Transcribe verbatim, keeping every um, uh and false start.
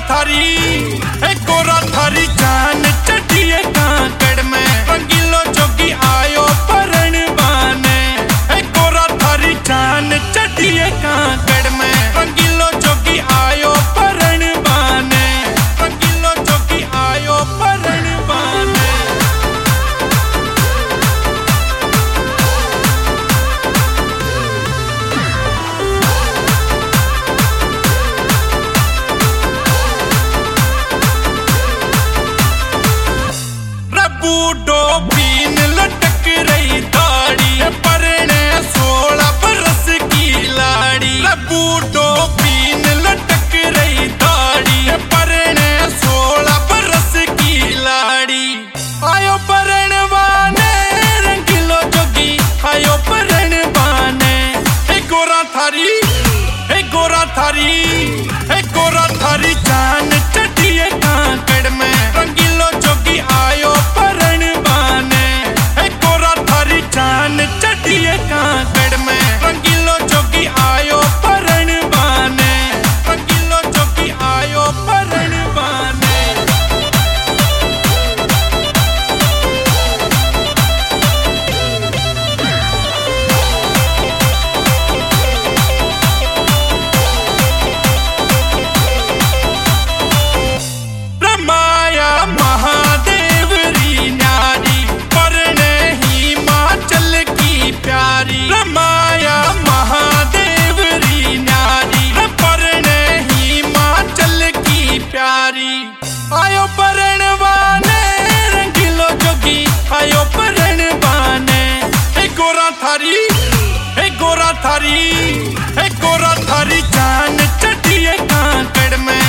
थारी ए गोरा थारी जान चढ़िए कांकड़ में रंगीलो जोगी आयो परण बाने ए गोरा थारी जान चढ़िए कांकड़ में रंगीलो जोगी आयो परण बाने रंगीलो जोगी आयो परण बाने। बूढ़ो बीन लटक रही दाढ़ी परने सोलह बरस की लाड़ी बूढ़ो बीन लटक रही दाढ़ी परने सोलह बरस की लाड़ी आयो परण बाने रंगीलो जोगी आयो परण बाने ए गोरा थारी ए गोरा थारी ए गोरा थारी जान चढ़िए कांकड़ में रंगीलो जोगी आयो परण बाने ए गोरा थारी जान चढ़िए कांकड़ में रंगीलो जोगी आयो परण बाने रंगीलो जोगी आयो परण बाने। महादेव री न्यारी परने हिमाचल की प्यारी रमाया महादेव री न्यारी परने हिमाचल की प्यारी आयो परण बाने रंगीलो जोगी आयो परण बाने ए गोरा थारी ए गोरा थारी ए गोरा थारी जान चढ़िए कांकड़ में